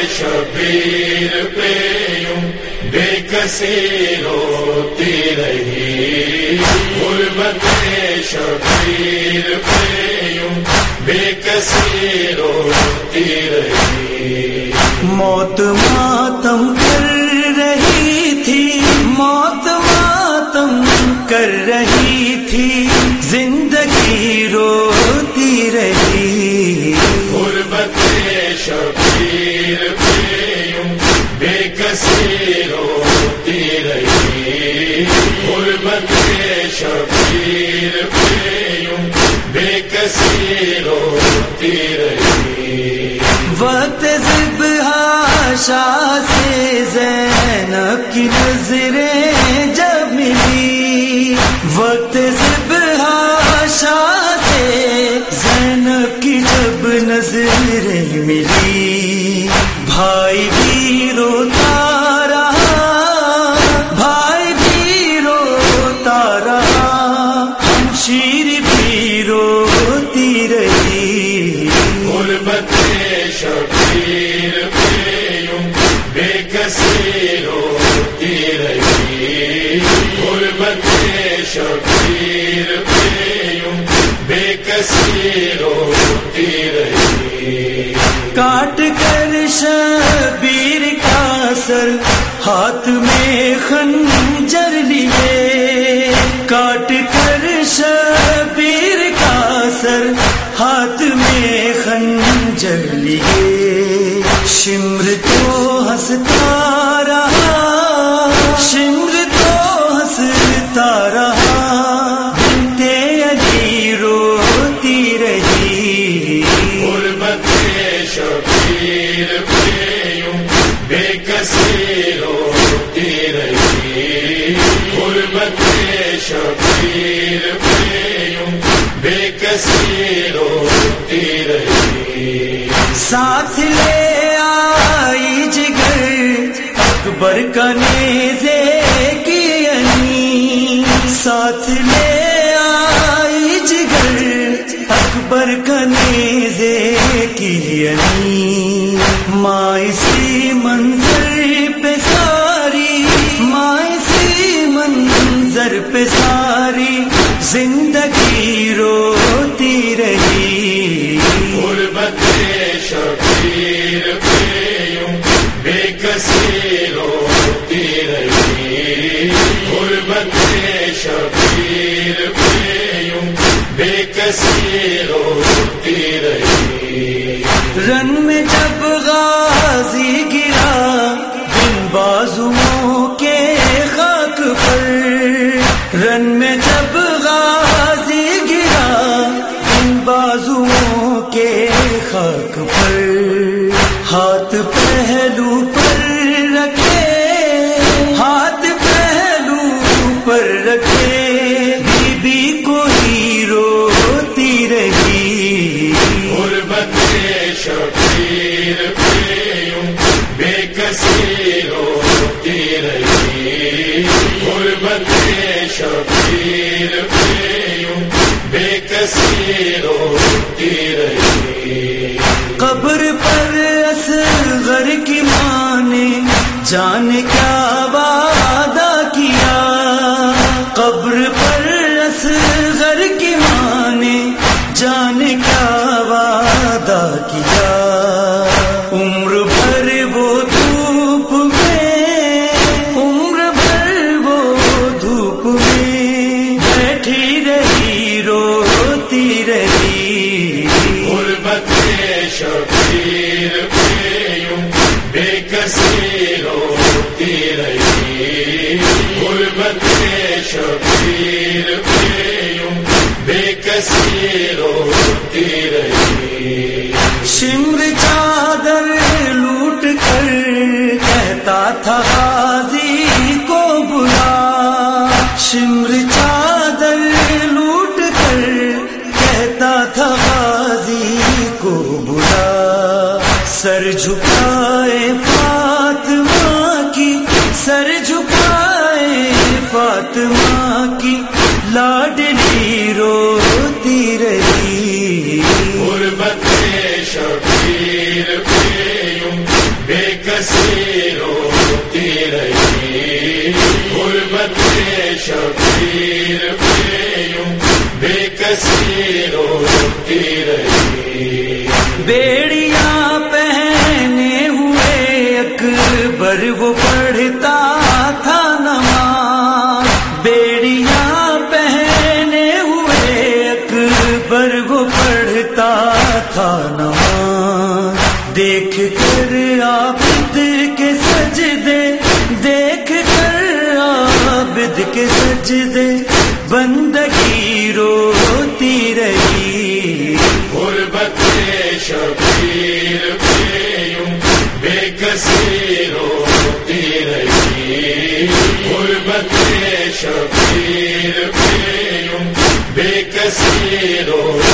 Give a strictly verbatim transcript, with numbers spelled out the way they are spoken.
شبیر پہ یوں بے کسی روتی رہی، غربت شبیر پہ یوں بے کسی روتی رہی۔ موت ماتم کر رہی تھی، موت ماتم کر رہی تھی، زندگی روتی رہی، غربت شبیر پہ یوں بے کسی روتی رہی، غربت شبیر پہ یوں بے کسی روتی رہی۔ وقت ذبح شاہ سے زینب کی نظریں جب ملی، وقت ذبح شاہ سے زینب کی جب نظریں ملی، بھائی بھی روتا رہا، بھائی بھی روتا رہا، شیر بھی روتی رہی، غربت شبیر پہ یوں بے کسی روتی رہی، غربت شبیر پہ یوں بے کسی روتی رہی۔ کاٹ کر شبیر کا سر ہاتھ میں خنجر لیے، کاٹ کر شبیر کا سر ہاتھ میں خنجر لیے، شمر تو ہنستا رہا، شمر تو ہنستا رہا، بنتے علی روتی رہی، غربت شبیر پہ یوں بے کسی روتی رہی، غربت شبیر پہ یوں بے کسی روتی رہی۔ ساتھ لے آئی جگر اکبر کا نیزے کی انی، ساتھ لے آئی جگر اکبر کا نیزے کی انی، ماں اسی منظر پہ ساری، ماں اسی منظر پہ ساری زندگی روتی رہی، غربت شبیر پہ یوں بے کسی روتی رہی، غربت شبیر پہ یوں بے کسی روتی رہی۔ رن میں جب غازی گرا بن بازوؤں کے خاک پر، رن میں جب غازی گرا بن بازوؤں کے خاک پر، ہاتھ پہلو پر رکھے، ہاتھ پہلو پر رکھے، بی بی کو ہی روتی رہی، غربت شبیر پہ یوں بے کسی روتی رہی، غربت شبیر پہ یوں بے کسی روتی رہی۔ قبر پر اصغر کی ماں نے جانے کیا وعدہ کیا، قبر پر اصغر کی ماں نے جانے کیا وعدہ کیا، عمر بھر وہ دھوپ میں، عمر بھر وہ دھوپ میں بیٹھی رہی روتی رہی، غربت شبیر پہ یوں بے کسی روتی رہی، غربت شبیر پہ یوں بے کسی روتی رہی۔ شمر چادر لوٹ کر کہتا تھا غازی کو بلا، شمر چادر لوٹ کر کہتا تھا غازی کو بلا، سر جھکائے فاطمہ کی، سر جھکائے فاطمہ کی لاڈلی روتی رہی، غربت شبیر پہ یوں بے کسی روتی رہی، غربت کے شبیر پہ یوں بے کسی روتی رہی۔ بیڑیاں پہنے ہوئے اکبر وہ پڑھتا تھا نماز، بیڑیاں پہنے ہوئے اکبر وہ پڑھتا تھا نماز، دیکھ کر عابد کے سجدے، دیکھ کر عابد کے سجدے، بندگی روتی رہی، غربت کے شبیر پہ یوں بے کسی روتی رہی، غربت کے شبیر پہ یوں بے کسی روتی